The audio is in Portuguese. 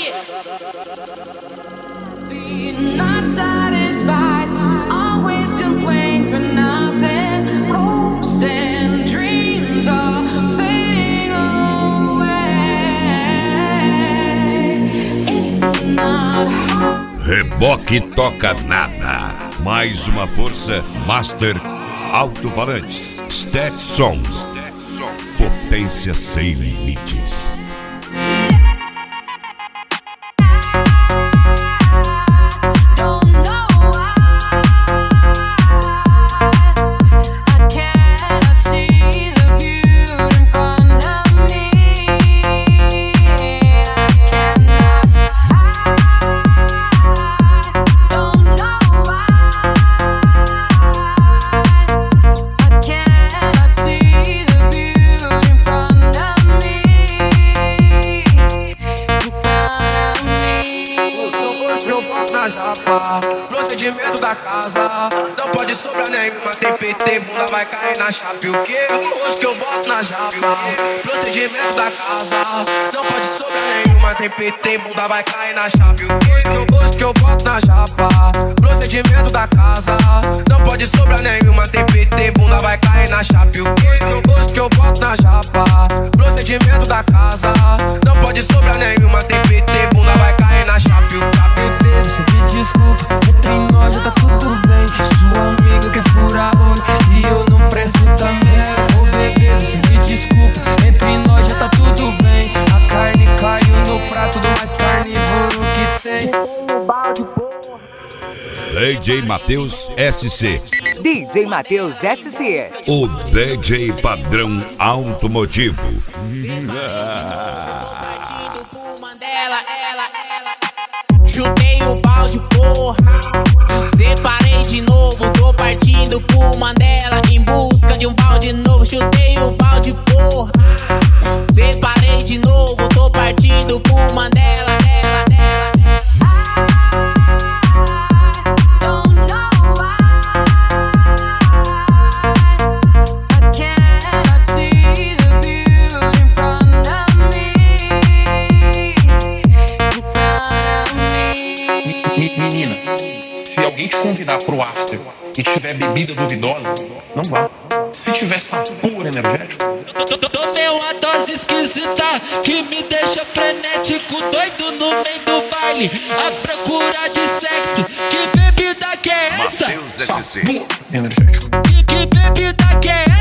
Not satisfied, always complain for nothing. Hopes and dreams are fading away. It's not Reboque toca nada. Mais uma força Master Alto-Falantes. Stetson. Potência sem limites. Procedimento da casa, não pode sobrar nenhuma TPT, bunda vai cair na chave, o quê? Hoje que eu boto na chave, o quê? Procedimento da casa, não pode sobrar nenhuma TPT, bunda vai cair na chave, o quê? Hoje que eu boto na chapa. Procedimento da casa, não pode sobrar nenhuma TPT, bunda vai cair na chave, o quê? Hoje que eu boto na chapa. Procedimento da casa, não pode sobrar nenhuma TPT, bunda vai cair na chave, o quê? Você me desculpa, entre nós já tá tudo bem. Sua amiga quer furar olho e eu não presto também. Ô bebê, você me desculpa, entre nós já tá tudo bem. A carne caiu no prato do mais carnívoro que tem. DJ Matheus SC. DJ Matheus SC. O DJ padrão automotivo. Chutei o balde, porra. Separei de novo, tô partindo pro Mandela em busca de um balde novo. Chutei o balde, porra. Separei de novo, tô partindo pro Mandela. Meninas, se alguém te convidar pro after e tiver bebida duvidosa, não vá. Se tiver sabor energético, Tomei uma dose esquisita que me deixa frenético, doido no meio do baile, à procura de sexo. Que bebida que é essa? Matheus SC. sabor energético. Que bebida que é